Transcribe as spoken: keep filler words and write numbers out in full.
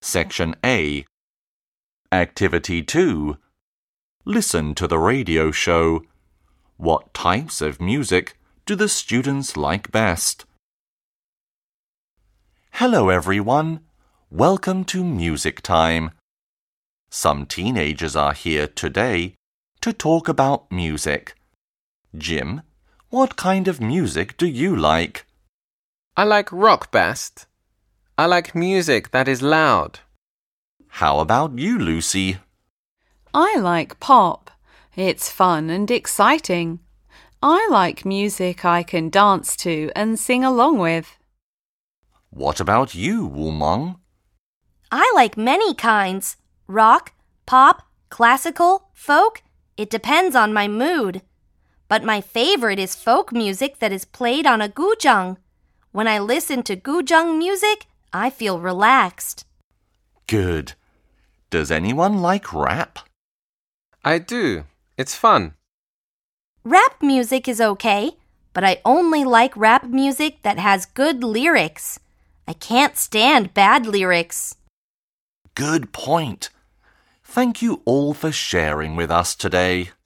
Section A. Activity two. Listen to the radio show. What types of music do the students like best? Hello, everyone. Welcome to Music Time. Some teenagers are here today to talk about music. Jim, what kind of music do you like? I like rock best. I like music that is loud. How about you, Lucy? I like pop. It's fun and exciting. I like music I can dance to and sing along with. What about you, Wumong? I like many kinds. Rock, pop, classical, folk. It depends on my mood. But my favorite is folk music that is played on a guzheng. When I listen to guzheng music, I feel relaxed. Good. Does anyone like rap? I do. It's fun. Rap music is okay, but I only like rap music that has good lyrics. I can't stand bad lyrics. Good point. Thank you all for sharing with us today.